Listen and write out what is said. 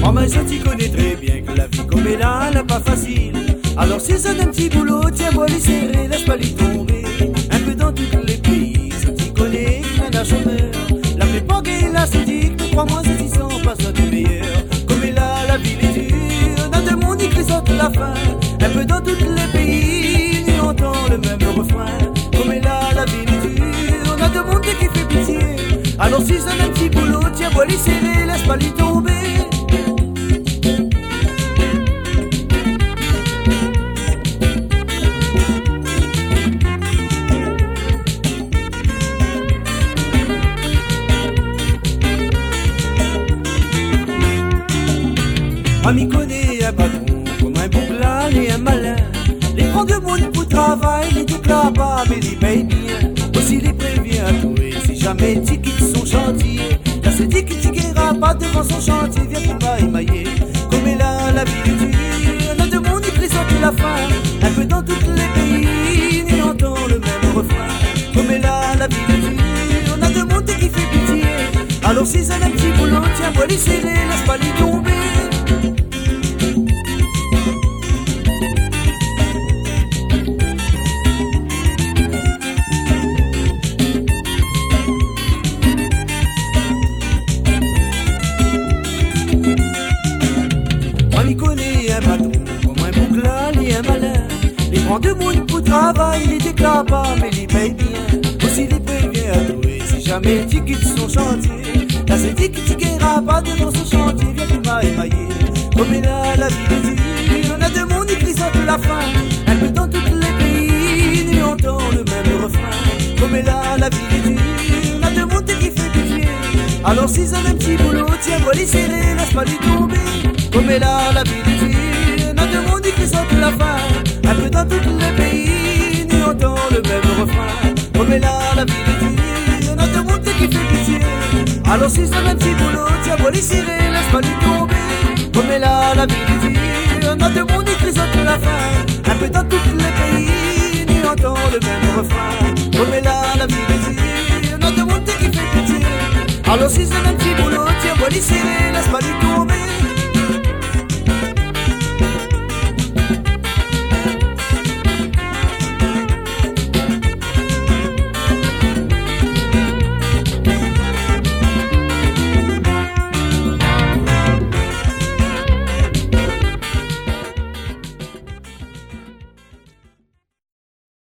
Oh mais ça t'y connais très bien que la vie comme elle a, elle n'est pas facile. Alors si ça d'un petit boulot, tiens moi les serrer, laisse pas les tomber. Un peu dans tous les pays, ça t'y connaît qu'il y en a chômeur. La plupart gay là se dit que 3 mois c'est 600, pas ça du meilleur. Comme elle a, la vie est dure, dans le monde il crie ça toute la fin. Un peu dans tous les pays, on entend le même refrain. Comme elle a, la vie est dure, on a de monde qui fait pitié. Alors si ça d'un petit boulot, tiens moi les serrer, laisse pas les tomber. Ami connaît un patron comme un bouclal et un malin. Les prend de monde pour travail, les déclare pas mais les paye bien. Aussi les prévient à tout et si jamais tu quittes son chantier, là c'est dit qu'il t'iguera pas devant son chantier, viens pour pas émailler. Comme est là la vie est dure, on a de monde qui crie ça toute la fin. Un peu dans tous les pays, on entend le même refrain. Comme est là la vie est dure, on a de monde qui fait pitié. Alors si c'est un petit boulot, tiens moi les serrer, laisse pas les tomber. Il connaît un patron comme un bouclal et un malin. Les prend de monde pour travail, les déclare pas mais les paye bien. Aussi les prévient à tout et si jamais tu quittes son chantier, là c'est dit que tu guéras pas devant son chantier, viens tu m'as émaillé. Comme est là la vie est dure, on a de monde qui crie ça toute la fin. Un peu dans tous les pays, on entend le même refrain. Comme est là la vie est dure, on a de monde qui fait pitié. Alors si ça a un petit boulot, tiens moi les serrer, laisse pas les tomber. Comme est là la vie est dure, on a de monde qui sort de la fin. Un peu dans tous les pays, on entend le même refrain. Comme est là la vie est dure, on a de monde qui fait pitié. Alors si ça a un petit boulot, tiens moi les serrer, laisse pas les tomber. Comme est là la vie est dure, on a de monde qui sort de la fin. Un peu dans tous les pays, on entend le même refrain. Comme est là la vie est dure, on a de monde qui fait pitié. Alors si ça a un petit boulot, tiens moi les serrer, laisse pas les tomber.